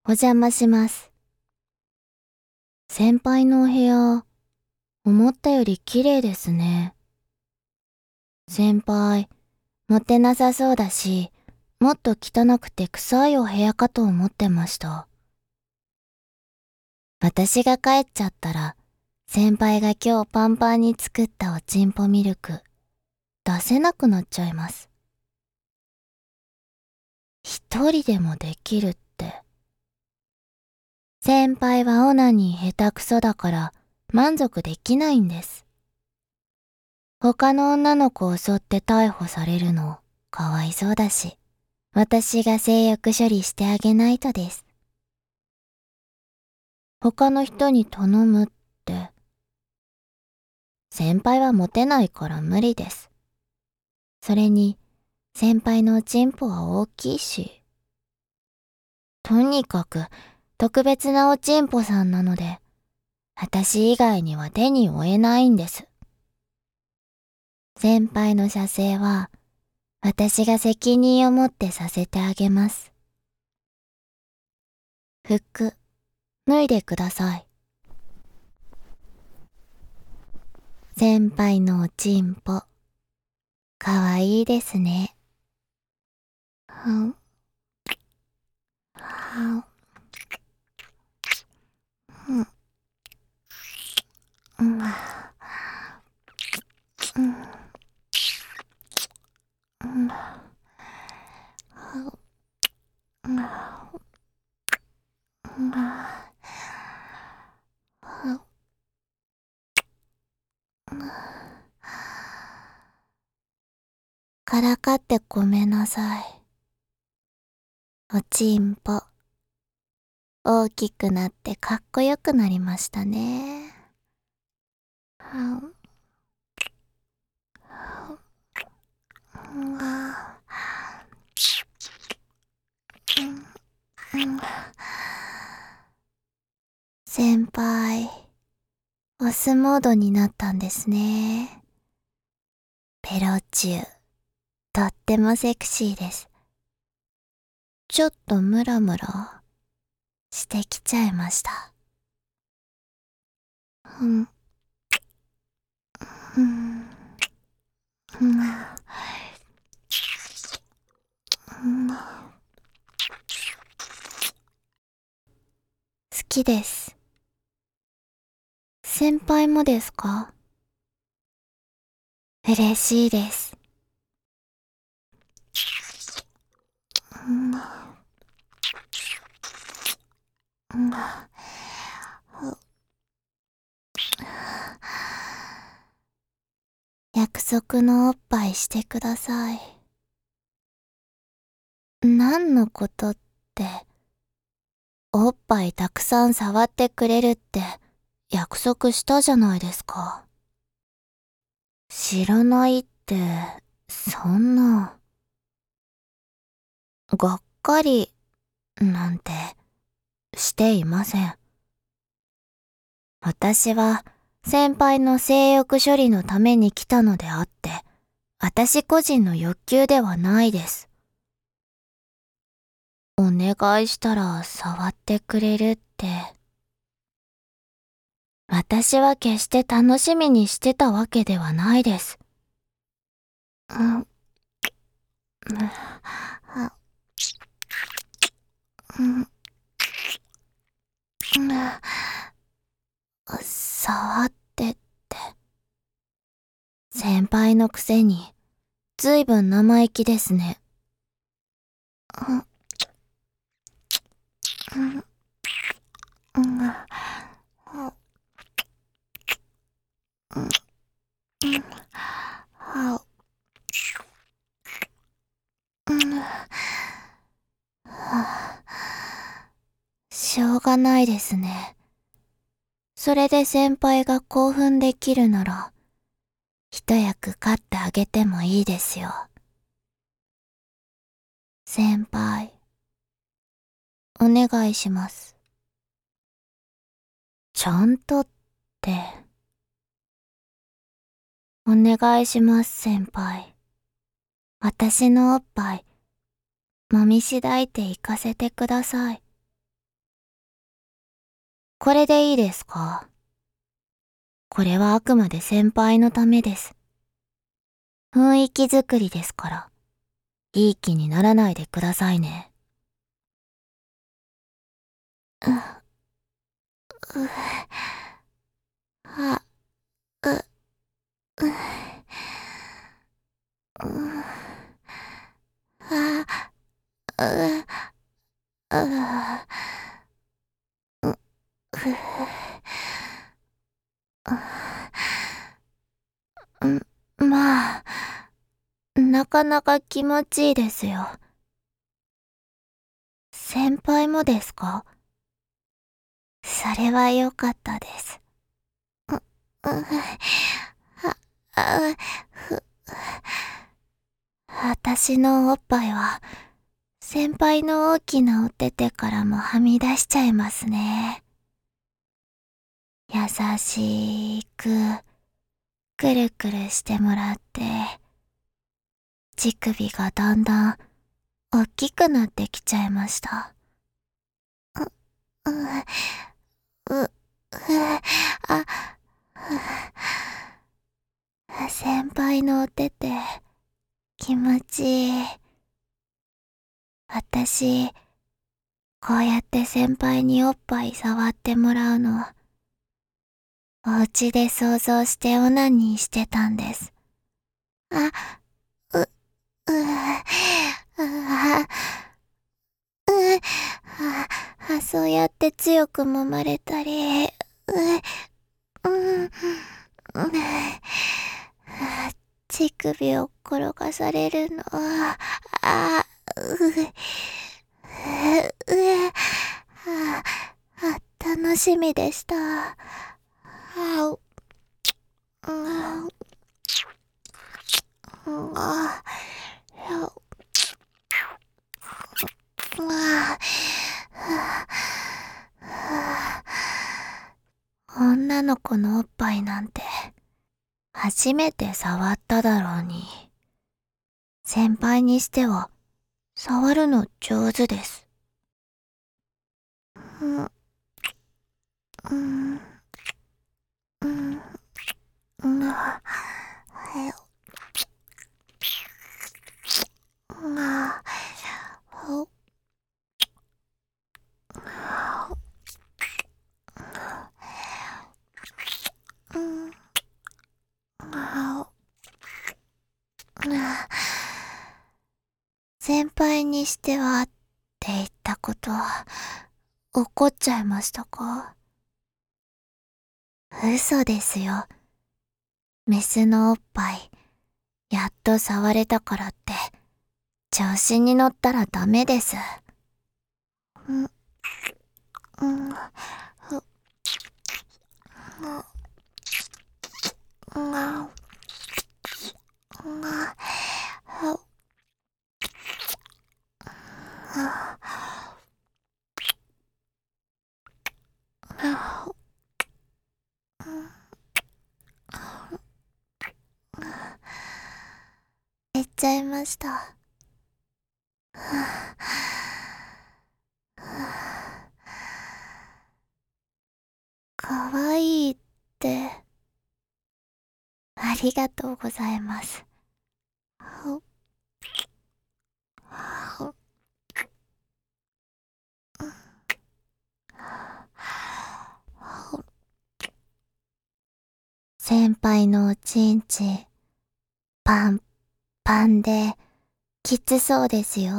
お邪魔します。先輩のお部屋、思ったより綺麗ですね。先輩、モテなさそうだし、もっと汚くて臭いお部屋かと思ってました。私が帰っちゃったら、先輩が今日パンパンに作ったおちんぽミルク、出せなくなっちゃいます。一人でもできるって。先輩はオナニー下手くそだから満足できないんです。他の女の子を襲って逮捕されるのかわいそうだし、私が性欲処理してあげないとです。他の人に頼むって、先輩はモテないから無理です。それに、先輩のおちんぽは大きいし。とにかく、特別なおちんぽさんなので、私以外には手に負えないんです。先輩の射精は、私が責任を持ってさせてあげます。服、脱いでください。先輩のおちんぽ、かわいいですね。はん、はん、うん、うん、うん、うん、うん、うん、からかってごめんなさい。おちんぽ、大きくなってかっこよくなりましたね。はん、うん、先輩、オスモードになったんですね。ペロチュー、とってもセクシーです。ちょっとムラムラしてきちゃいました。うん、うん、うん、うん、好きです。先輩もですか？嬉しいです。うん、うん、約束のおっぱいしてください。何のことって、おっぱいたくさん触ってくれるって約束したじゃないですか。知らないって、そんな。がっかりなんてしていません。私は先輩の性欲処理のために来たのであって、私個人の欲求ではないです。お願いしたら触ってくれるって。私は決して楽しみにしてたわけではないです。うん、うん、うん、触ってって。先輩のくせに、ずいぶん生意気ですね。うん、うん、うん、しょうがないですね。それで先輩が興奮できるなら、一役買ってあげてもいいですよ。先輩、お願いします。ちゃんとって、お願いします先輩。私のおっぱい、揉みしだいていかせてください。 これでいいですか？これはあくまで先輩のためです。雰囲気作りですから、いい気にならないでくださいね。う、う、あ、う、う、う、あ、う、う、まあ、なかなか気持ちいいですよ。先輩もですか？それは良かったです。う、う、あ、あ、ふ、私のおっぱいは、先輩の大きなお手手からもはみ出しちゃいますね。優しく、くるくるしてもらって、乳首がだんだん大きくなってきちゃいました。う、う、う、あ、先輩のお手手、気持ちいい。私、こうやって先輩におっぱい触ってもらうの、お家で想像してオナニーしてたんです。あ、う、う、あ、そうやって強く揉まれたり、乳首を転がされるの、あ、楽しみでした。あ、うん、あ、女の子のおっぱいなんて初めて触っただろうに。先輩にしては触るの上手です。うん、うん、うん、うん、先輩にしてはって言ったことは怒っちゃいましたか？嘘ですよ。メスのおっぱいやっと触れたからって調子に乗ったらダメです。うん、うん、う、うん、言っちゃいました。かわいいって、ありがとうございます。先輩のおちんちん、パンパンで、きつそうですよ。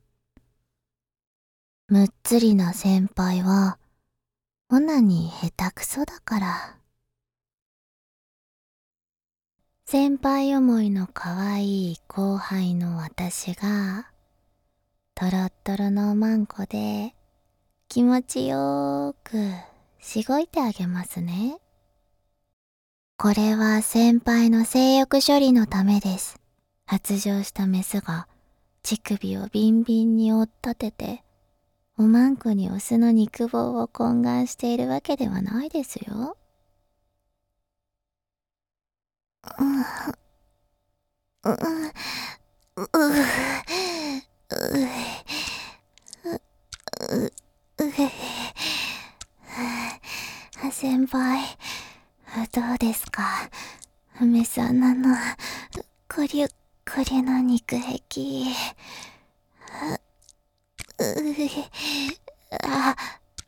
むっつりな先輩は、オナニー下手くそだから。先輩思いの可愛い後輩の私が、トロットロのおまんこで、気持ちよーく、しごいてあげますね。これは先輩の性欲処理のためです。発情したメスが、乳首をビンビンに追っ立てて、おまんこにオスの肉棒を懇願しているわけではないですよ。うん、うん、 先輩、どうですか？メス穴の、コリュコリュの肉壁。あ、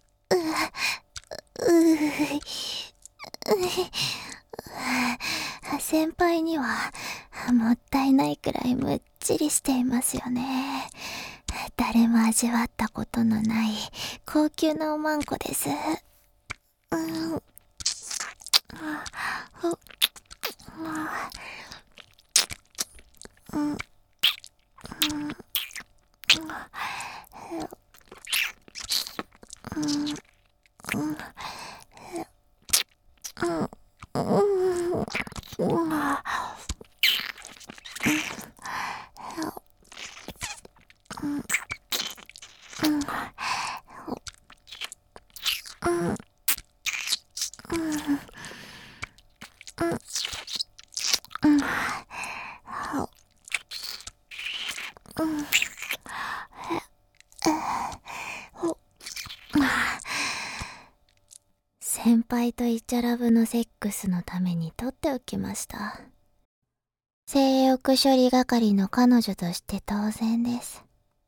先輩には、もったいないくらいむっちりしていますよね。誰も味わったことのない高級なおまんこです。先輩とイチャラブのセックスのために取っておきました。性欲処理係の彼女として当然です。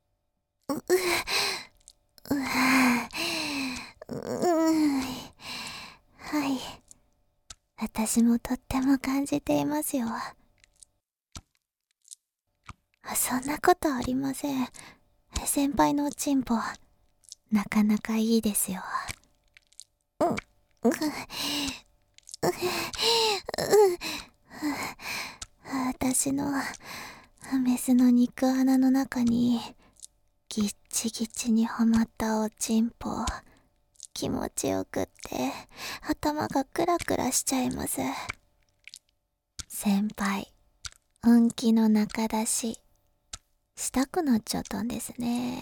はい。私もとっても感じていますよ。そんなことありません。先輩のおちんぽ、なかなかいいですよ。私のメスの肉穴の中にギッチギチにはまったおちんぽ、気持ちよくって頭がクラクラしちゃいます。先輩、本気の中出ししたくなっちゃったんですね。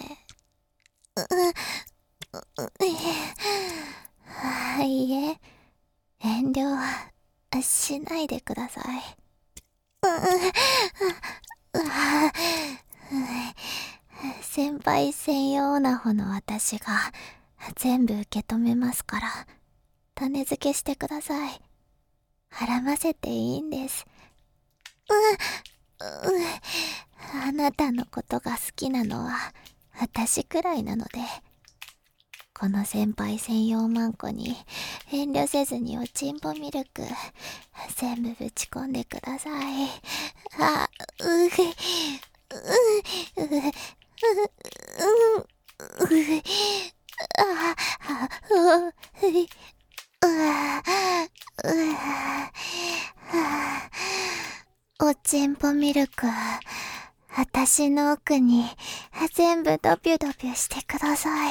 いえ、遠慮はしないでください。先輩専用ナホの私が全部受け止めますから、種付けしてください。絡ませていいんです。あなたのことが好きなのは私くらいなので、この先輩専用マンコに遠慮せずにおちんぽミルク全部ぶち込んでください。あ、おちんぽミルク、私の奥に全部ドピュドピュしてください。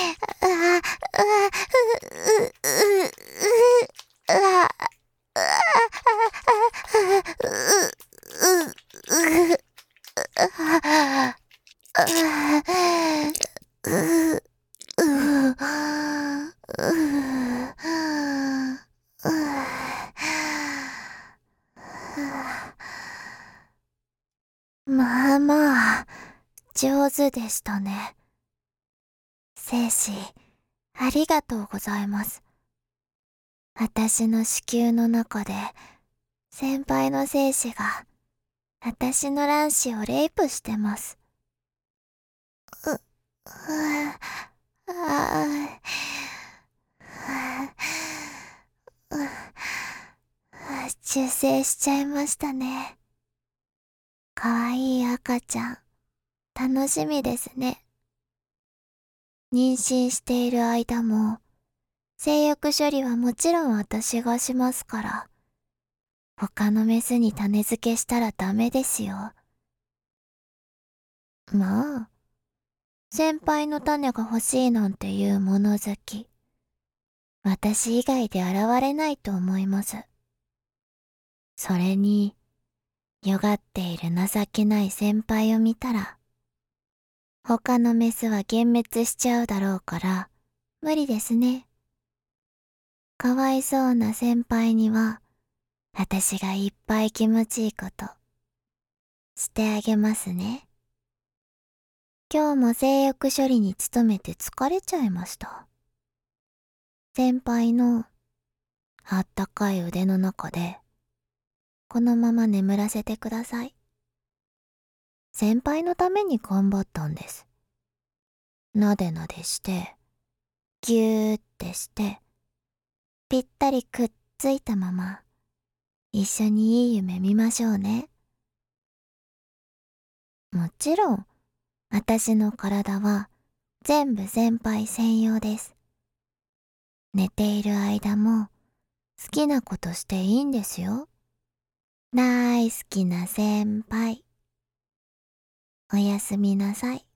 まあまあ、上手でしたね。精子、ありがとうございます。私の子宮の中で、先輩の精子が、私の卵子をレイプしてます。出生しちゃいましたね。かわいい赤ちゃん、楽しみですね。妊娠している間も、性欲処理はもちろん私がしますから、他のメスに種付けしたらダメですよ。まあ、先輩の種が欲しいなんていう物好き、私以外で現れないと思います。それに、よがっている情けない先輩を見たら、他のメスは幻滅しちゃうだろうから、無理ですね。かわいそうな先輩には、私がいっぱい気持ちいいこと、してあげますね。今日も性欲処理に努めて疲れちゃいました。先輩のあったかい腕の中で、このまま眠らせてください。先輩のために頑張ったんです。なでなでして、ぎゅーってして、ぴったりくっついたまま、一緒にいい夢見ましょうね。もちろん、私の体は全部先輩専用です。寝ている間も好きなことしていいんですよ。大好きな先輩。おやすみなさい。